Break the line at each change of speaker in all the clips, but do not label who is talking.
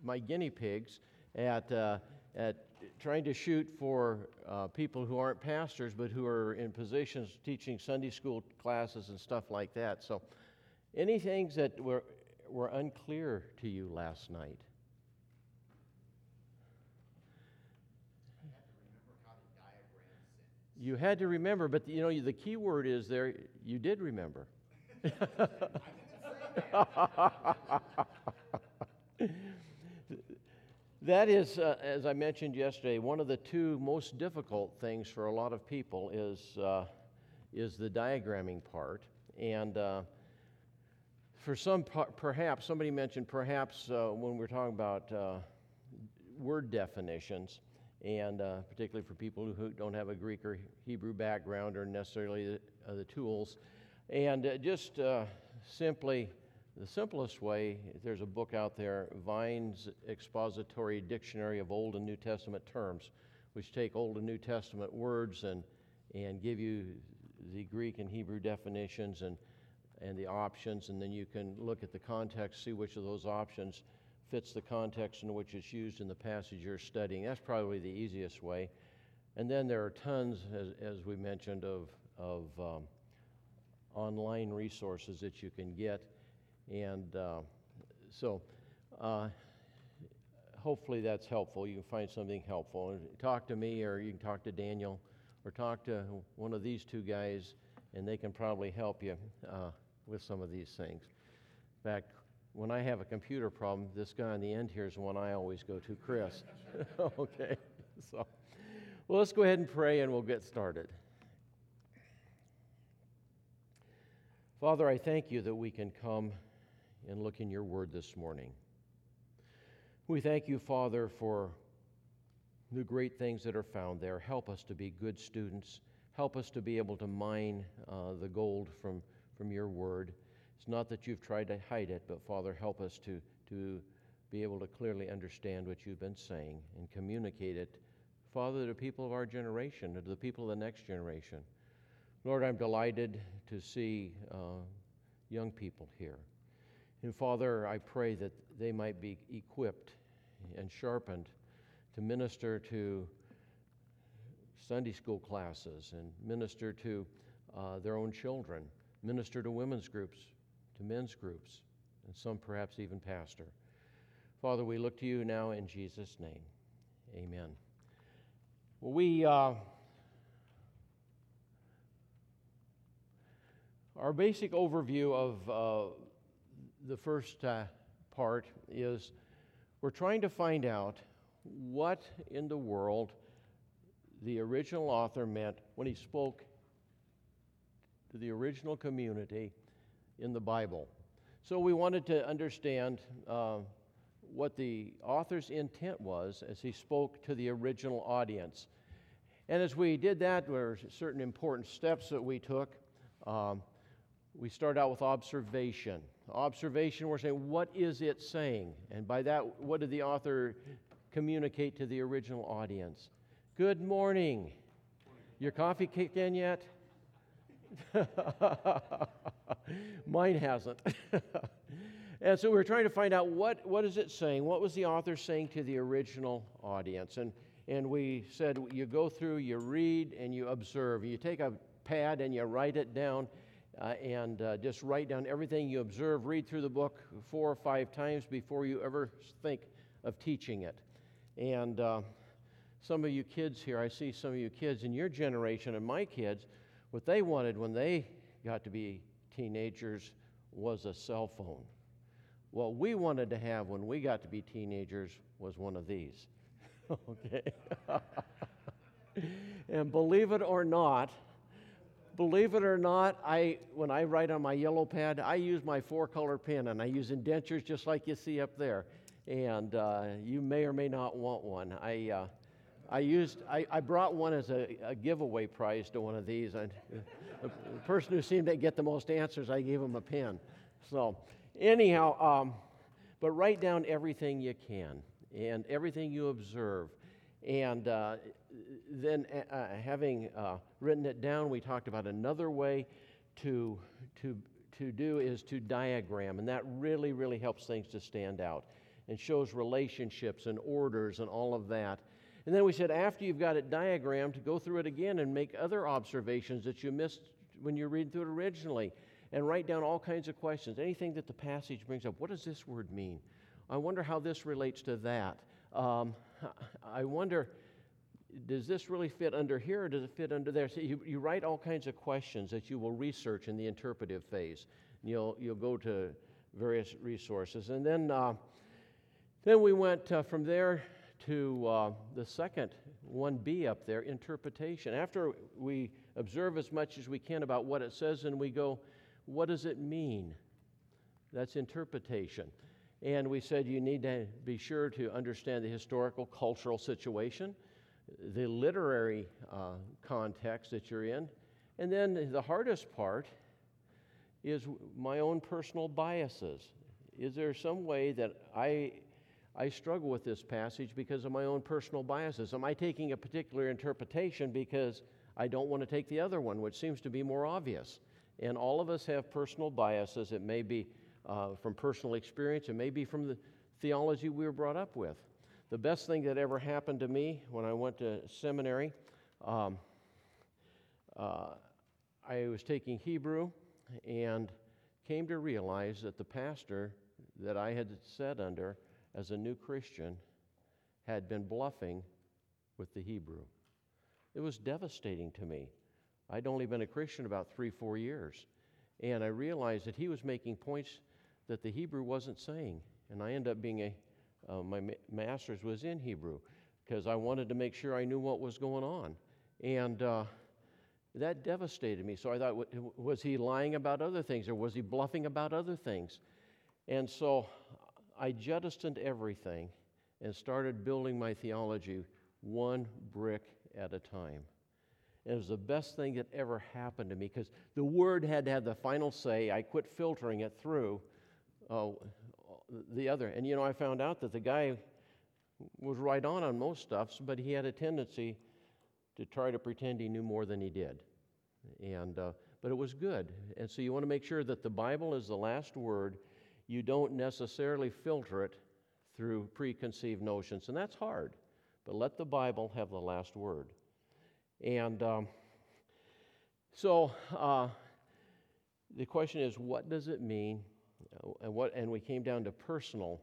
my guinea pigs at trying to shoot for people who aren't pastors but who are in positions teaching Sunday school classes and stuff like that. So, any things that were unclear to you last night? You had to remember, but the key word is there, you did remember. That is, as I mentioned yesterday, one of the two most difficult things for a lot of people is the diagramming part. And for some, perhaps, somebody mentioned perhaps when we're talking about word definitions, and particularly for people who don't have a Greek or Hebrew background or necessarily the tools. And just simply, the simplest way, there's a book out there, Vine's Expository Dictionary of Old and New Testament Terms, which take Old and New Testament words and give you the Greek and Hebrew definitions and the options, and then you can look at the context, see which of those options fits the context in which it's used in the passage you're studying. That's probably the easiest way. And then there are tons, as we mentioned, of online resources that you can get. And so hopefully that's helpful. You can find something helpful. And talk to me, or you can talk to Daniel, or talk to one of these two guys, and they can probably help you with some of these things. In fact, when I have a computer problem, this guy on the end here is the one I always go to, Chris. Okay, so, well, let's go ahead and pray and we'll get started. Father, I thank you that we can come and look in your word this morning. We thank you, Father, for the great things that are found there. Help us to be good students. Help us to be able to mine the gold from your word. It's not that you've tried to hide it, but Father, help us to be able to clearly understand what you've been saying and communicate it, Father, to people of our generation and to the people of the next generation. Lord, I'm delighted to see young people here. And Father, I pray that they might be equipped and sharpened to minister to Sunday school classes and minister to their own children, minister to women's groups, to men's groups, and some perhaps even pastor. Father, we look to you now in Jesus' name. Amen. Well, our basic overview of the first part is we're trying to find out what in the world the original author meant when he spoke to the original community in the Bible. So we wanted to understand what the author's intent was as he spoke to the original audience. And as we did that, there were certain important steps that we took. We start out with observation. Observation, we're saying, what is it saying? And by that, what did the author communicate to the original audience? Good morning. Your coffee kicked in yet? Mine hasn't. And so we're trying to find out what is it saying? What was the author saying to the original audience? And we said you go through, you read, and you observe. You take a pad and you write it down, and just write down everything you observe. Read through the book 4 or 5 times before you ever think of teaching it. And some of you kids here, I see some of you kids in your generation and my kids, what they wanted when they got to be teenagers was a cell phone. What we wanted to have when we got to be teenagers was one of these. Okay? And believe it or not, when I write on my yellow pad, I use my 4-color pen, and I use indentures just like you see up there. And you may or may not want one. I brought one as a giveaway prize to one of these. And the person who seemed to get the most answers, I gave him a pen. So anyhow, but write down everything you can and everything you observe. And then having written it down, we talked about another way to do is to diagram. And that really, really helps things to stand out. and shows relationships and orders and all of that. And then we said, after you've got it diagrammed, to go through it again and make other observations that you missed when you're reading through it originally, and write down all kinds of questions. Anything that the passage brings up. What does this word mean? I wonder how this relates to that. I wonder, does this really fit under here, or does it fit under there? So you write all kinds of questions that you will research in the interpretive phase. You'll go to various resources. And then we went from there to the second 1B up there, interpretation. After we observe as much as we can about what it says, and we go, what does it mean? That's interpretation. And we said you need to be sure to understand the historical, cultural situation, the literary context that you're in. And then the hardest part is my own personal biases. Is there some way that I struggle with this passage because of my own personal biases? Am I taking a particular interpretation because I don't want to take the other one, which seems to be more obvious? And all of us have personal biases. It may be from personal experience. It may be from the theology we were brought up with. The best thing that ever happened to me when I went to seminary, I was taking Hebrew and came to realize that the pastor that I had sat under as a new Christian had been bluffing with the Hebrew. It was devastating to me. I'd only been a Christian about 3-4 years, and I realized that he was making points that the Hebrew wasn't saying, and I ended up being my master's was in Hebrew because I wanted to make sure I knew what was going on, and that devastated me. So I thought, was he lying about other things, or was he bluffing about other things? And so I jettisoned everything and started building my theology one brick at a time. And it was the best thing that ever happened to me because the Word had to have the final say. I quit filtering it through the other. And, I found out that the guy was right on most stuff, but he had a tendency to try to pretend he knew more than he did. But it was good. And so you want to make sure that the Bible is the last word. You don't necessarily filter it through preconceived notions, and that's hard. But let the Bible have the last word. And so the question is, what does it mean? And we came down to personal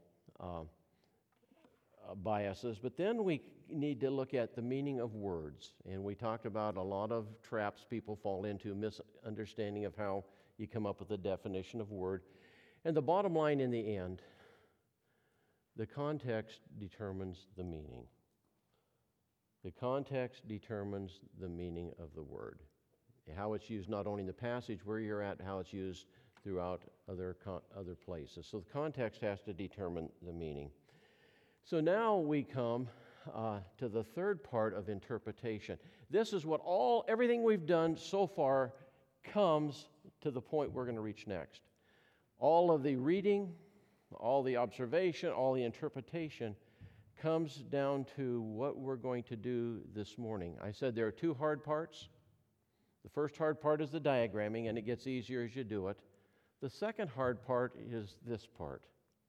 biases, but then we need to look at the meaning of words. And we talked about a lot of traps people fall into, misunderstanding of how you come up with a definition of word. And the bottom line in the end, the context determines the meaning. The context determines the meaning of the word. How it's used not only in the passage where you're at, how it's used throughout other places. So the context has to determine the meaning. So now we come to the third part of interpretation. This is what everything we've done so far comes to the point we're going to reach next. All of the reading, all the observation, all the interpretation comes down to what we're going to do this morning. I said there are two hard parts. The first hard part is the diagramming, and it gets easier as you do it. The second hard part is this part.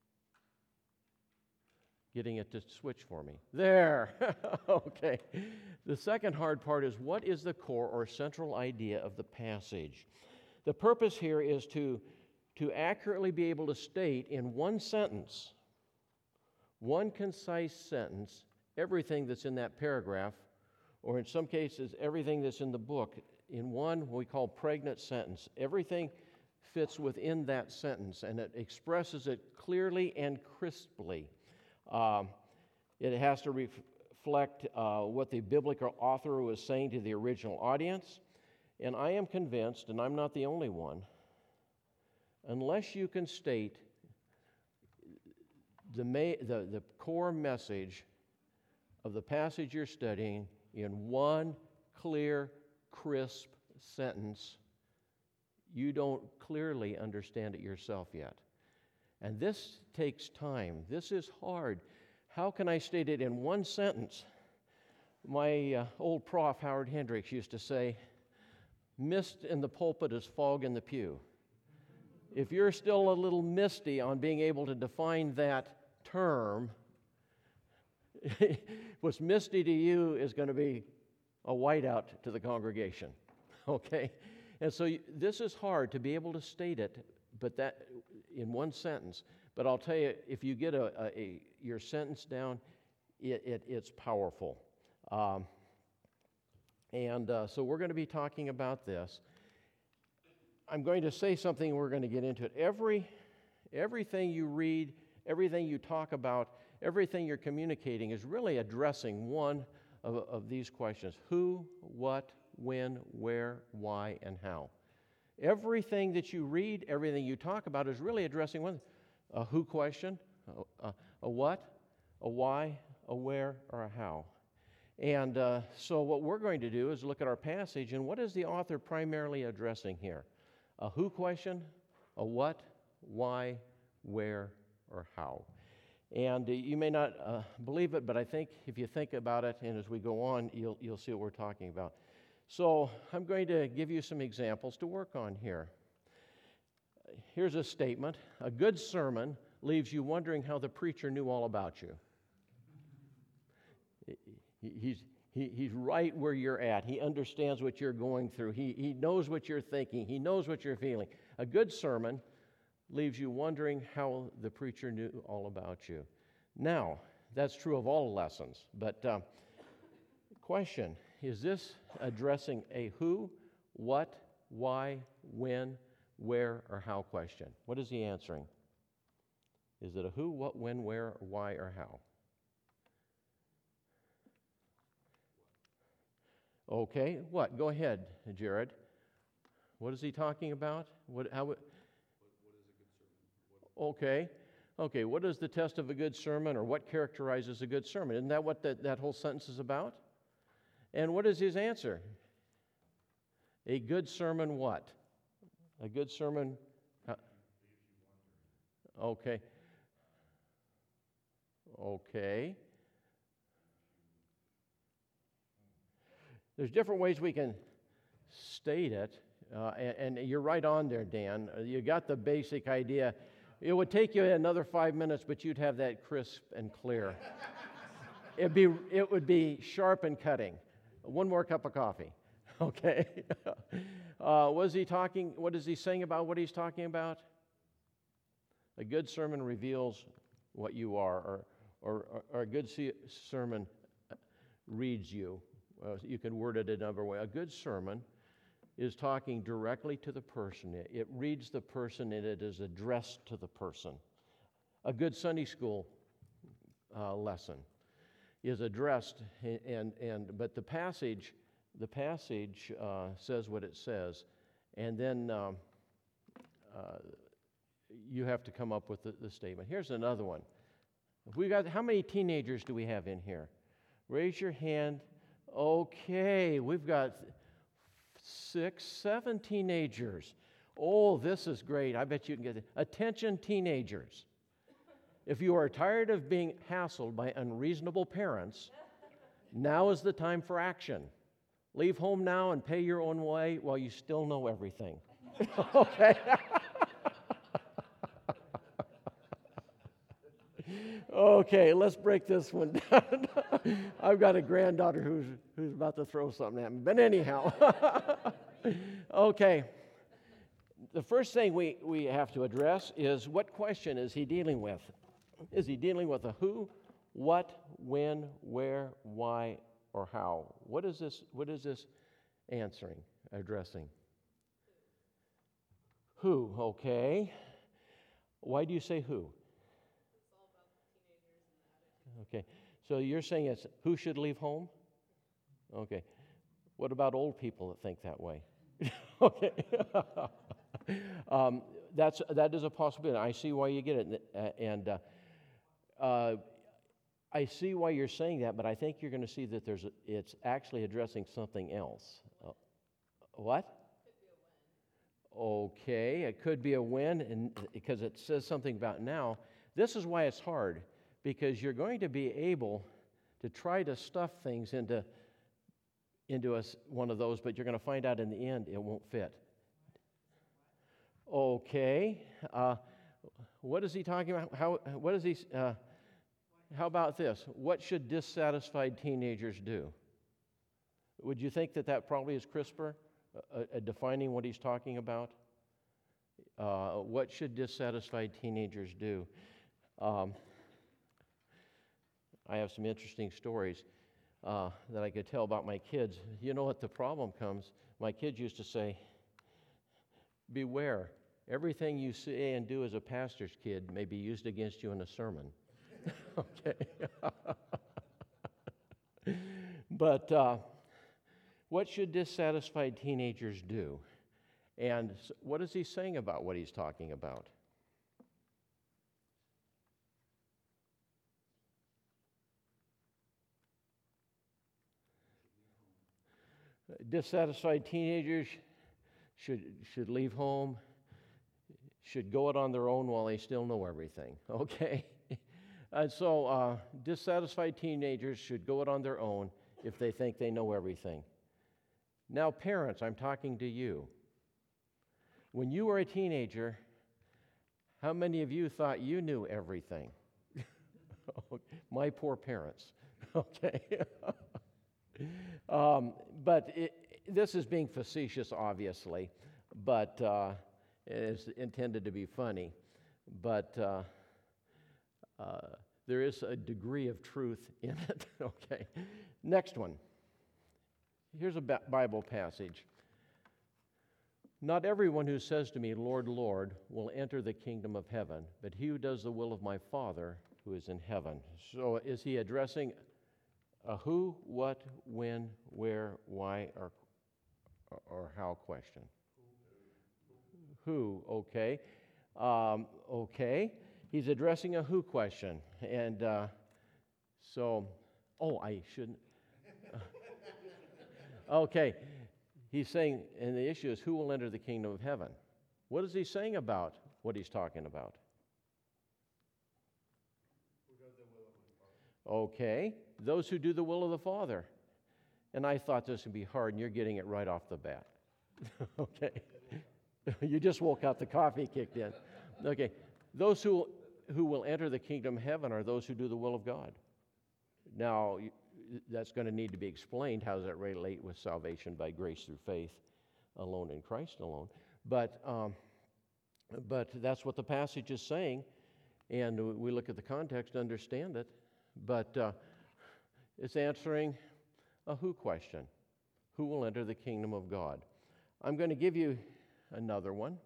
Getting it to switch for me. There. Okay. The second hard part is, what is the core or central idea of the passage? The purpose here is to accurately be able to state in one sentence, one concise sentence, everything that's in that paragraph, or in some cases, everything that's in the book, in one what we call pregnant sentence. Everything fits within that sentence, and it expresses it clearly and crisply. It has to reflect what the biblical author was saying to the original audience. And I am convinced, and I'm not the only one, unless you can state the core message of the passage you're studying in one clear, crisp sentence, you don't clearly understand it yourself yet. And this takes time. This is hard. How can I state it in one sentence? My old prof, Howard Hendricks, used to say, "Mist in the pulpit is fog in the pew." If you're still a little misty on being able to define that term, what's misty to you is going to be a whiteout to the congregation, okay? And so this is hard to be able to state it, but that in one sentence. But I'll tell you, if you get your sentence down, it's powerful. So we're going to be talking about this. I'm going to say something, we're going to get into it. Everything you read, everything you talk about, everything you're communicating is really addressing one of these questions: who, what, when, where, why, and how. Everything that you read, everything you talk about is really addressing one: a who question, a what, a why, a where, or a how. And so what we're going to do is look at our passage, and what is the author primarily addressing here? A who question, a what, why, where, or how. And you may not believe it, but I think if you think about it, and as we go on, you'll see what we're talking about. So I'm going to give you some examples to work on here. Here's a statement: a good sermon leaves you wondering how the preacher knew all about you. He's right where you're at. He understands what you're going through. He knows what you're thinking. He knows what you're feeling. A good sermon leaves you wondering how the preacher knew all about you. Now, that's true of all lessons, but question, is this addressing a who, what, why, when, where, or how question? What is he answering? Is it a who, what, when, where, why, or how? Okay, what? Go ahead, Jared. What is he talking about? What is a good sermon? Okay. What is the test of a good sermon, or what characterizes a good sermon? Isn't that what that whole sentence is about? And what is his answer? A good sermon what? A good sermon... Okay. There's different ways we can state it, and you're right on there, Dan. You got the basic idea. It would take you another 5 minutes, but you'd have that crisp and clear. It would be sharp and cutting. One more cup of coffee, okay? What is he saying about what he's talking about? A good sermon reveals what you are, or a good sermon reads you. You can word it another way. A good sermon is talking directly to the person. It reads the person, and it is addressed to the person. A good Sunday school lesson is addressed, but the passage says what it says, and then you have to come up with the statement. Here's another one. How many teenagers do we have in here? Raise your hand. Okay, we've got 6, 7 teenagers. Oh, this is great. I bet you can get it. Attention, teenagers. If you are tired of being hassled by unreasonable parents, now is the time for action. Leave home now and pay your own way while you still know everything. Okay? Okay, let's break this one down. I've got a granddaughter who's about to throw something at me. But anyhow, okay. The first thing we have to address is, what question is he dealing with? Is he dealing with a who, what, when, where, why, or how? What is this answering, addressing? Who, okay. Why do you say who? Okay, so you're saying it's who should leave home? Okay. What about old people that think that way? Okay. That is a possibility. I see why you get it, and I see why you're saying that, but I think you're going to see that it's actually addressing something else. What? Okay, it could be a when, and because it says something about now. This is why it's hard, because you're going to be able to try to stuff things into one of those, but you're going to find out in the end it won't fit. Okay, what is he talking about? What is he? How about this? What should dissatisfied teenagers do? Would you think that probably is crisper, defining what he's talking about? What should dissatisfied teenagers do? I have some interesting stories that I could tell about my kids. You know what the problem comes? My kids used to say, beware, everything you say and do as a pastor's kid may be used against you in a sermon. Okay. But what should dissatisfied teenagers do? And what is he saying about what he's talking about? Dissatisfied teenagers should leave home, should go it on their own while they still know everything, okay? And so dissatisfied teenagers should go it on their own if they think they know everything. Now, parents, I'm talking to you. When you were a teenager, how many of you thought you knew everything? My poor parents, okay? But this is being facetious, obviously, but it's intended to be funny. But there is a degree of truth in it, okay? Next one. Here's a Bible passage. Not everyone who says to me, Lord, Lord, will enter the kingdom of heaven, but he who does the will of my Father who is in heaven. So is he addressing a who, what, when, where, why, or how question? Who, okay. Okay. He's addressing a who question. And I shouldn't. Okay. He's saying, and the issue is who will enter the kingdom of heaven? What is he saying about what he's talking about? Okay, those who do the will of the Father. And I thought this would be hard, and you're getting it right off the bat. Okay. You just woke up, the coffee kicked in. Okay, those who will enter the kingdom of heaven are those who do the will of God. Now, that's going to need to be explained. How does that relate with salvation by grace through faith alone in Christ alone? But that's what the passage is saying, and we look at the context to understand it. But it's answering a who question. Who will enter the kingdom of God? I'm going to give you another one.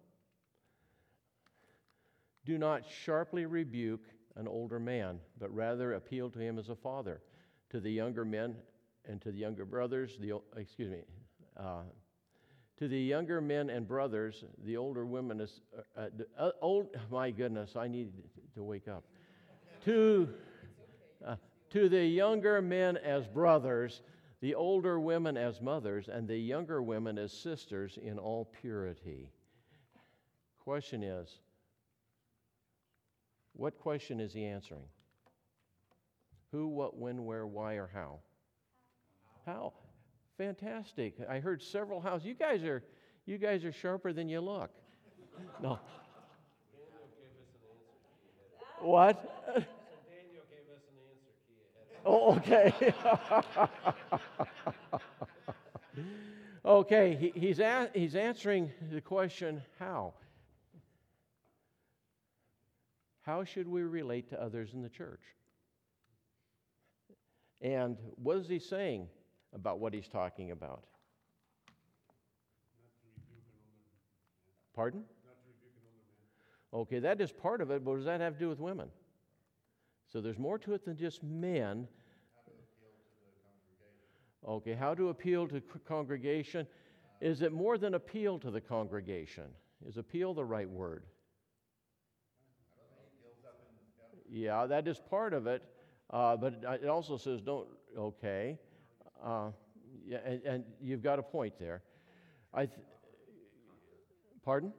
Do not sharply rebuke an older man, but rather appeal to him as a father. To the younger men and to the younger brothers, to the younger men and brothers, the older women is my goodness, I need to wake up. To the younger men as brothers, the older women as mothers, and the younger women as sisters in all purity. Question is, what question is he answering? Who, what, when, where, why, or how? How? Fantastic. I heard several hows. You guys are sharper than you look. No. What?
Daniel gave us an answer key ahead of
Oh, okay. Okay, he's answering the question, how? How should we relate to others in the church? And what is he saying about what he's talking about? Pardon? Okay, that is part of it, but what does that have to do with women? So there's more to it than just men. Okay, how to appeal to congregation? Is it more than appeal to the congregation? Is appeal the right word? Yeah, that is part of it, but it also says don't, okay. Yeah, and you've got a point there. Pardon?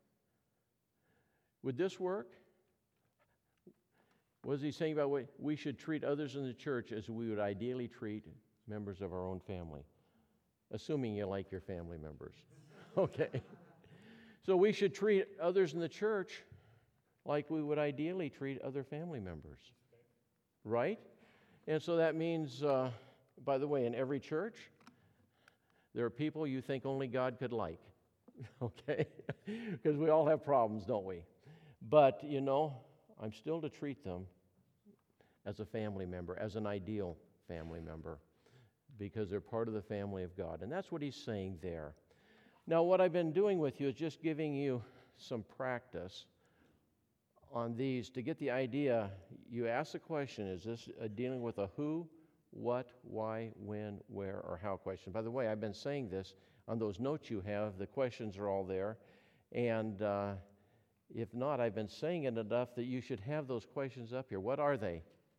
Would this work? What is he saying about what we should treat others in the church as we would ideally treat members of our own family? Assuming you like your family members. Okay. So we should treat others in the church like we would ideally treat other family members. right? And so that means, by the way, in every church, there are people you think only God could like, okay? Because we all have problems, don't we? But, I'm still to treat them as a family member, as an ideal family member, because they're part of the family of God. And that's what he's saying there. Now, what I've been doing with you is just giving you some practice on these to get the idea. You ask the question, is this dealing with a who, what, why, when, where, or how question? By the way, I've been saying this on those notes you have. The questions are all there. And if not, I've been saying it enough that you should have those questions up here. What are they?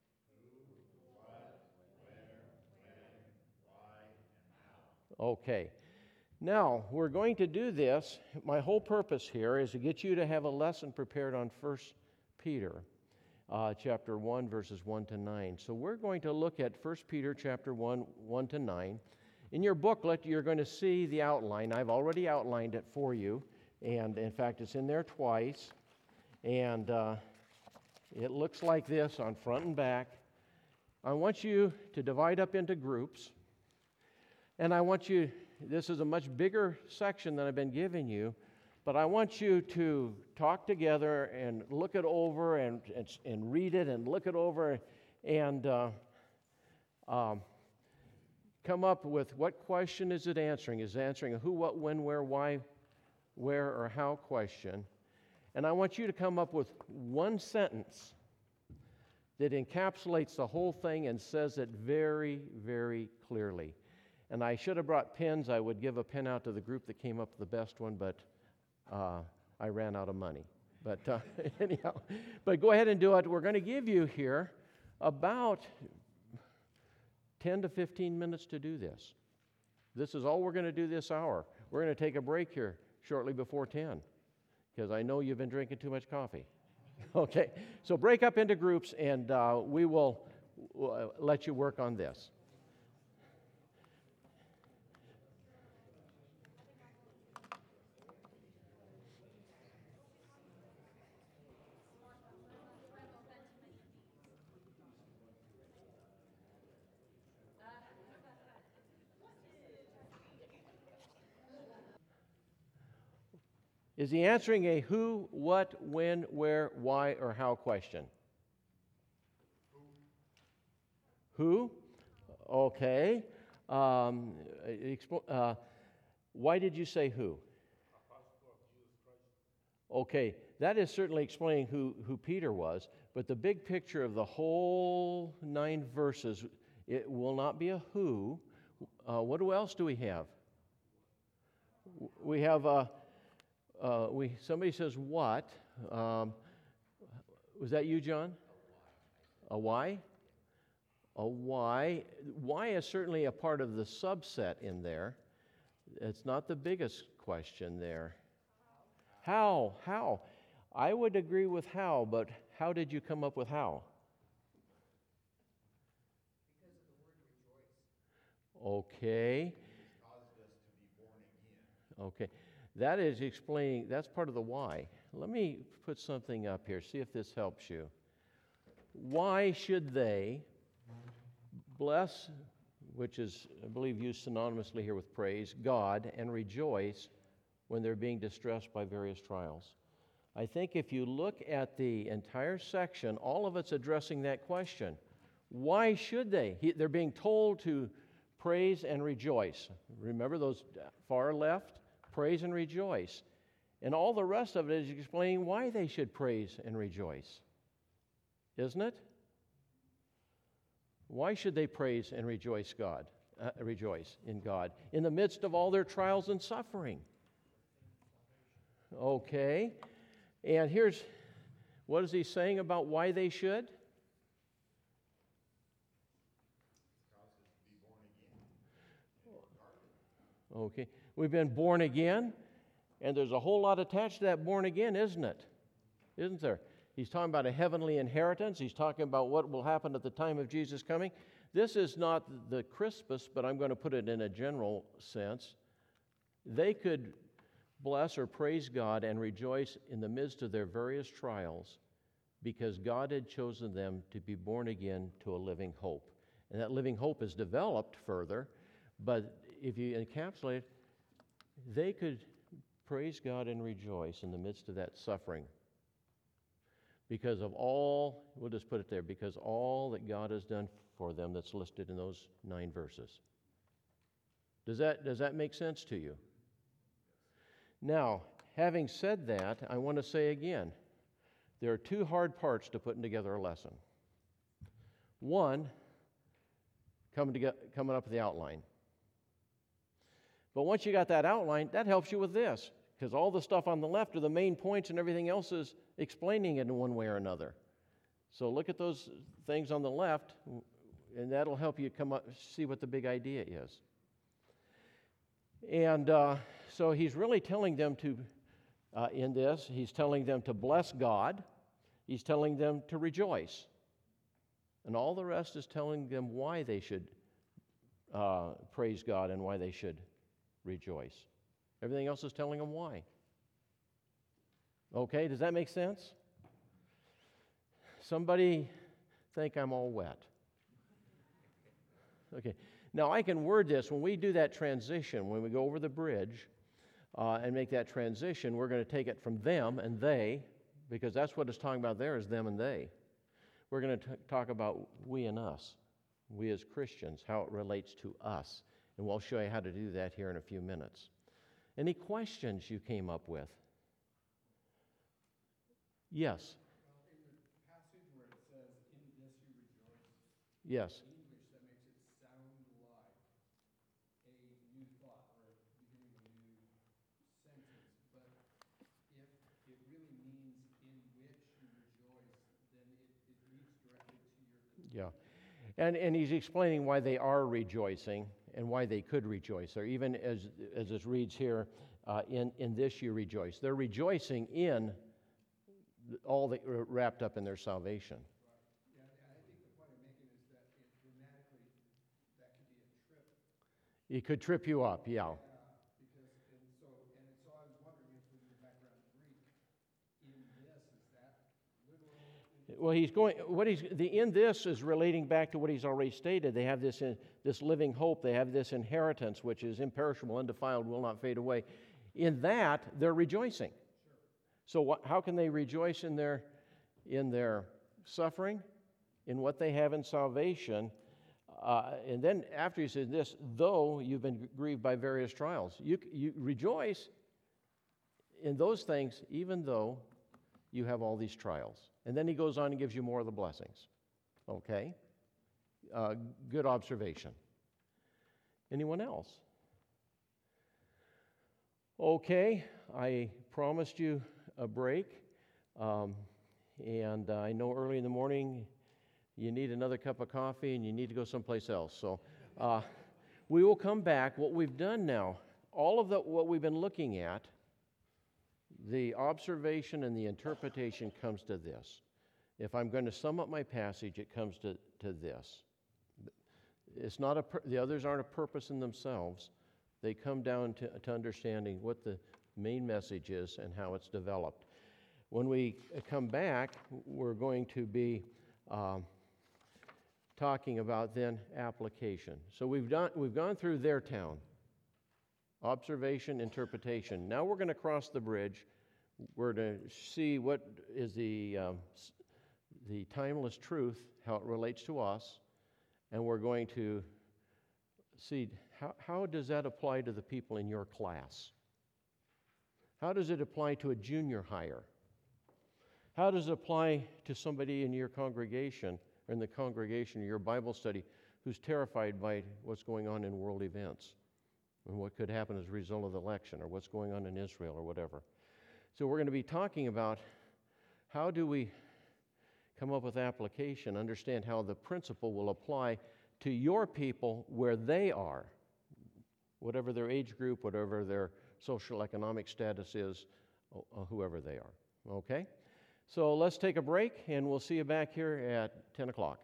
Okay. Now, we're going to do this. My whole purpose here is to get you to have a lesson prepared on 1 Peter chapter 1, verses 1 to 9. So we're going to look at 1 Peter chapter 1, 1 to 9. In your booklet, you're going to see the outline. I've already outlined it for you. And, in fact, it's in there twice. And it looks like this on front and back. I want you to divide up into groups. And I want you, this is a much bigger section than I've been giving you, but I want you to talk together and look it over and read it and look it over and come up with what question is it answering. Is it answering a who, what, when, where, why, where, or how question? And I want you to come up with one sentence that encapsulates the whole thing and says it very, very clearly. And I should have brought pens. I would give a pen out to the group that came up with the best one, but I ran out of money. But anyhow, but go ahead and do it. We're going to give you here about 10 to 15 minutes to do this. This is all we're going to do this hour. We're going to take a break here shortly before 10 because I know you've been drinking too much coffee. Okay, so break up into groups and we will let you work on this. Is he answering a who, what, when, where, why, or how question? Who? Okay. Why did you say who? Okay, that is certainly explaining who Peter was, but the big picture of the whole 9 verses, it will not be a who. What else do we have? We have somebody says what? Was that you, John? A why? A why. Why is certainly a part of the subset in there. It's not the biggest question there. How? How? I would agree with how, but how did you come up with how?
Because of the word rejoice.
Okay.
It caused us to be born again.
Okay. That is explaining, that's part of the why. Let me put something up here, see if this helps you. Why should they bless, which is, I believe, used synonymously here with praise, God, and rejoice when they're being distressed by various trials? I think if you look at the entire section, all of it's addressing that question. Why should they? They're being told to praise and rejoice. Remember those far left? Praise and rejoice. And all the rest of it is explaining why they should praise and rejoice. Isn't it? Why should they praise and rejoice in God in the midst of all their trials and suffering? Okay. And here's, what is he saying about why they should? Okay. We've been born again, and there's a whole lot attached to that born again, isn't it? Isn't there? He's talking about a heavenly inheritance. He's talking about what will happen at the time of Jesus coming. This is not the Crispus, but I'm going to put it in a general sense. They could bless or praise God and rejoice in the midst of their various trials because God had chosen them to be born again to a living hope. And that living hope is developed further, but if you encapsulate it, they could praise God and rejoice in the midst of that suffering because of all, we'll just put it there, because all that God has done for them that's listed in those 9 verses. Does that make sense to you? Now, having said that, I want to say again, there are 2 hard parts to putting together a lesson. One, coming up with the outline. But once you got that outline, that helps you with this, because all the stuff on the left are the main points and everything else is explaining it in one way or another. So look at those things on the left, and that'll help you see what the big idea is. And so he's really telling them to, in this, he's telling them to bless God. He's telling them to rejoice. And all the rest is telling them why they should praise God and why they should rejoice. Everything else is telling them why. Okay, does that make sense? Somebody think I'm all wet. Okay, now I can word this. When we do that transition, when we go over the bridge and make that transition, we're going to take it from them and they, because that's what it's talking about there is them and they. We're going to talk about we and us, we as Christians, how it relates to us. And we'll show you how to do that here in a few minutes. Any questions you came up with? Yes.
Well, in the passage where it says, "In this you rejoice,"
Yes.
in English that makes it sound like a new thought or beginning a new sentence. But if it really means in which you rejoice, then it leads directly to your.
Yeah. And he's explaining why they are rejoicing and why they could rejoice. Or even as it reads here, in this you rejoice. They're rejoicing in all that wrapped up in their salvation.
Yeah, I think the point I'm making is that grammatically that could be a trip.
It could trip you up, yeah.
So I was wondering if in the background Greek, in this, is that literal?
In this is relating back to what he's already stated. They have this living hope. They have this inheritance, which is imperishable, undefiled, will not fade away. In that, they're rejoicing. So how can they rejoice in their suffering, in what they have in salvation? And then after he says this, though you've been grieved by various trials, you rejoice in those things, even though you have all these trials. And then he goes on and gives you more of the blessings. Okay? Good observation. Anyone else? Okay, I promised you a break. And I know early in the morning you need another cup of coffee and you need to go someplace else. So we will come back. What we've done now, all of what we've been looking at, the observation and the interpretation comes to this. If I'm going to sum up my passage, it comes to this. It's not the others aren't a purpose in themselves. They come down to understanding what the main message is and how it's developed. When we come back, we're going to be talking about then application. So we've gone through their town, observation, interpretation. Now we're going to cross the bridge. We're to see what is the timeless truth, how it relates to us, and we're going to see how does that apply to the people in your class? How does it apply to a junior hire? How does it apply to somebody in your congregation, or in the congregation of your Bible study, who's terrified by what's going on in world events and what could happen as a result of the election, or what's going on in Israel, or whatever? So we're going to be talking about how do we come up with application, understand how the principle will apply to your people where they are, whatever their age group, whatever their social economic status is, whoever they are. Okay? So let's take a break, and we'll see you back here at 10 o'clock.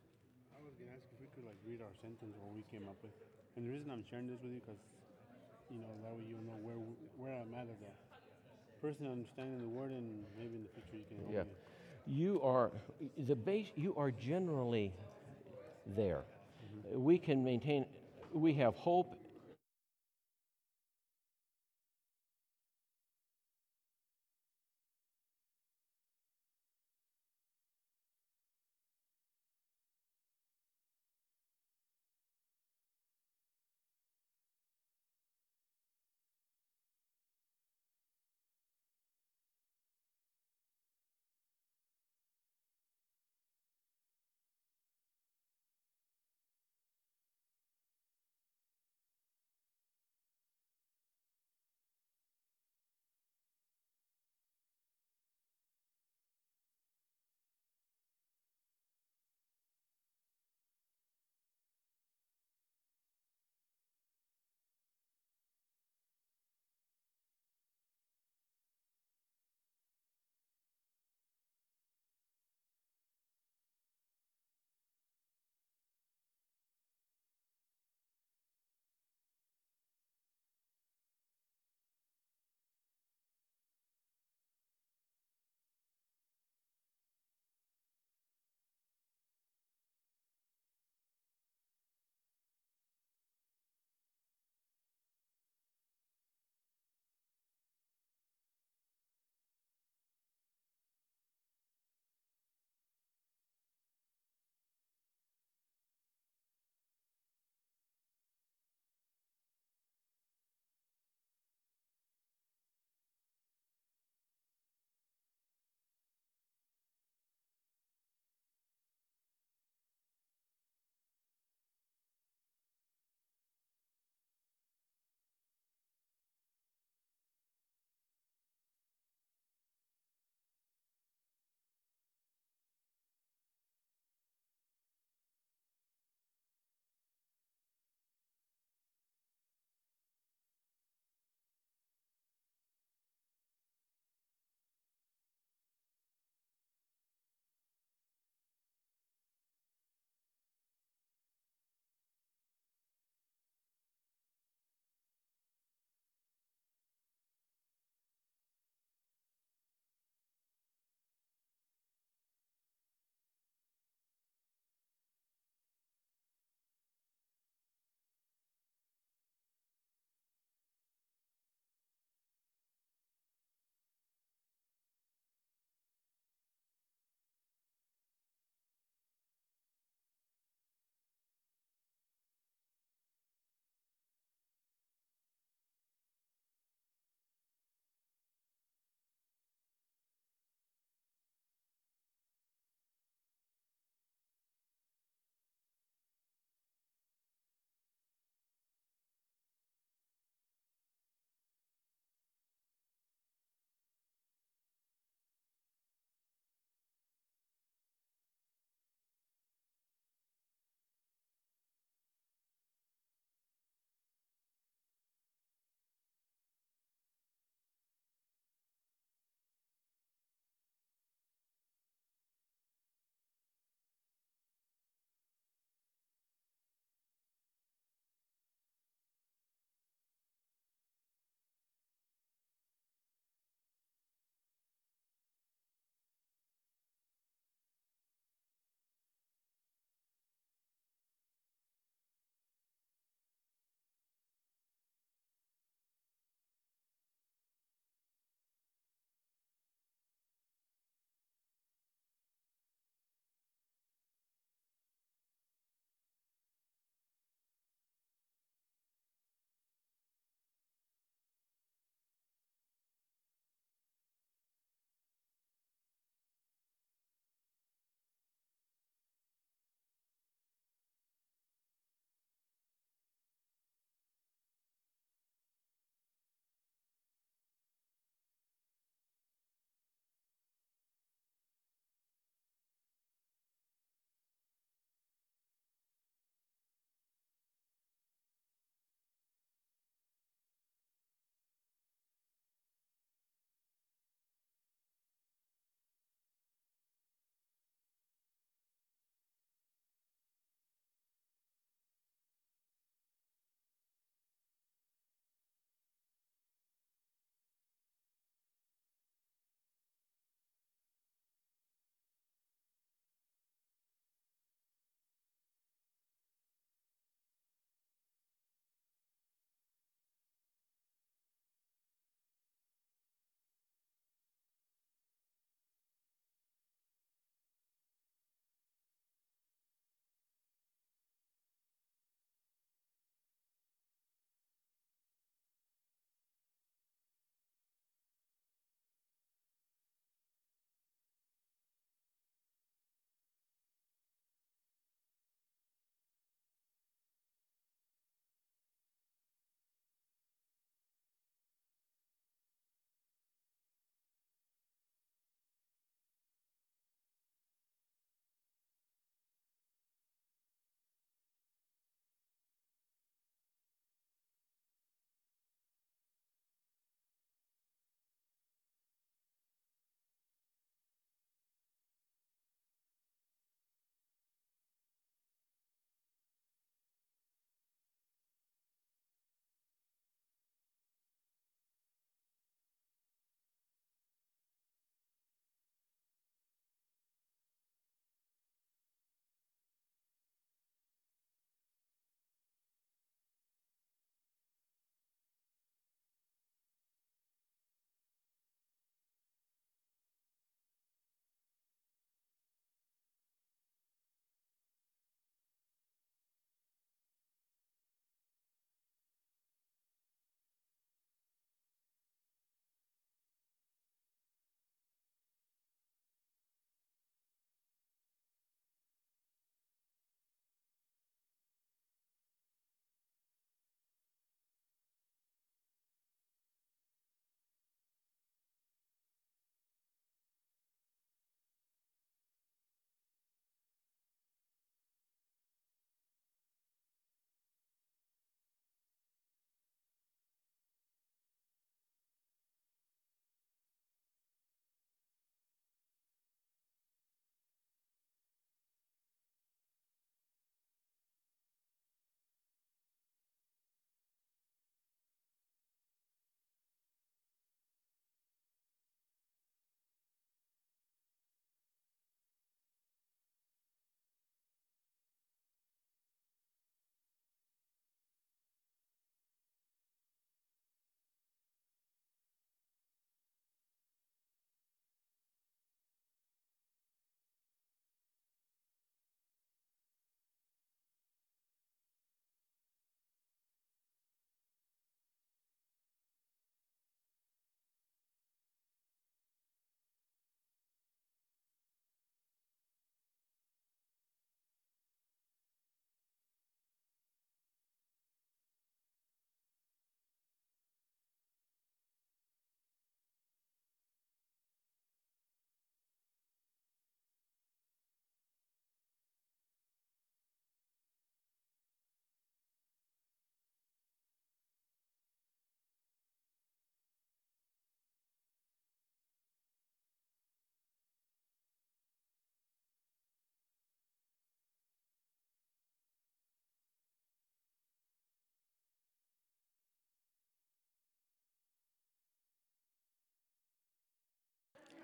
I was going to ask if we could read our sentence what we came up with. And the reason I'm sharing this with you because that way you'll know where I'm at that. Personally understanding the word, and maybe in the future you can help
Yeah.
me.
You are the base. You are generally there. We can maintain. We have hope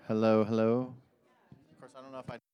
Hello, hello. Of course, I don't know if I